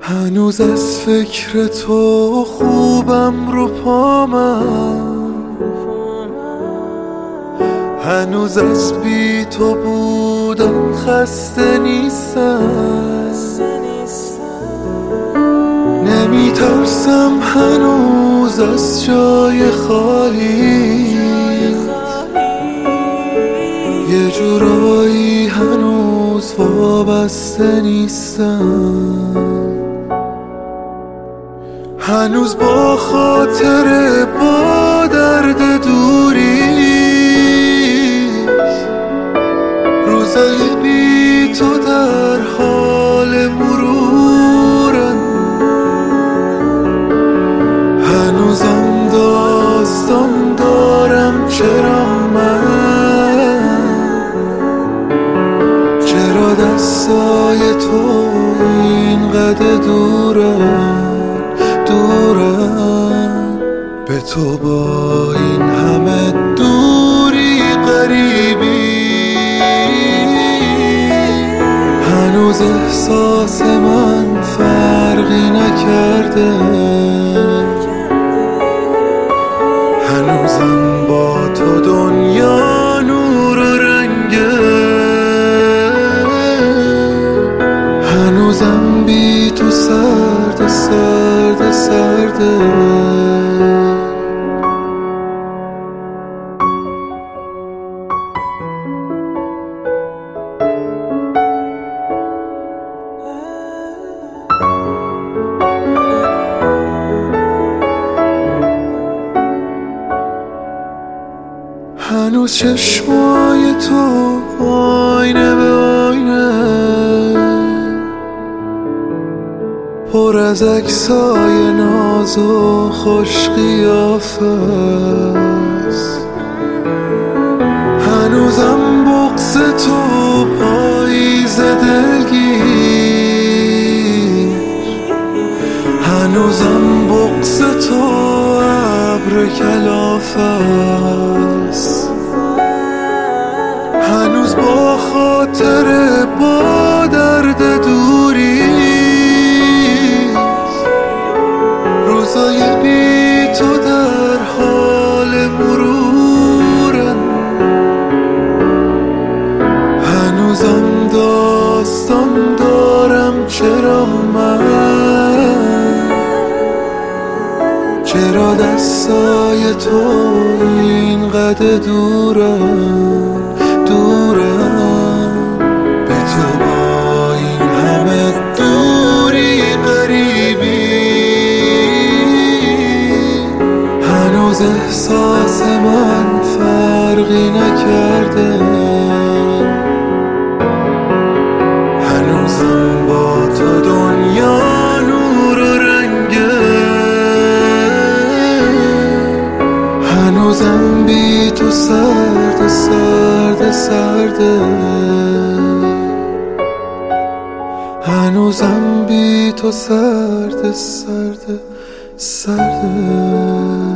هنوز از فکر تو خوبم رو پامم، هنوز از بی تو بودن خسته نیستم. نمیترسم هنوز از جای خالی، یه جورایی هنوز وابسته نیستم. هنوز با خاطر با درد دوریست، روزای بی تو در حال مرورن. هنوزم داستان دارم چرا من، چرا دستای تو اینقدر دورم به تو با این همه دوری غریبی. هنوز احساس من فرقی نکرده، هنوزم با تو دنیا نور و رنگه، هنوزم بی تو سرده سرده سرده. هنوز چشمای تو آینه به آینه، پر از عکسای ناز و خوش قیافه است. هنوزم بغض تو پاییز دلگیر، هنوزم بغض تو ابر کلافه است. هنوز با خاطر با درد دوریست، روزای بی تو در حال مرورن. هنوزم داستان دارم چرا من، چرا دستای تو اینقدر دورم به تو با این همه دوری غریبی. هنوز احساس من فرقی نکرده، هنوزم با تو دنیا نور و رنگه، هنوزم بی تو سرده سرده سرده، هنوزم بی تو سرده سرده سرده.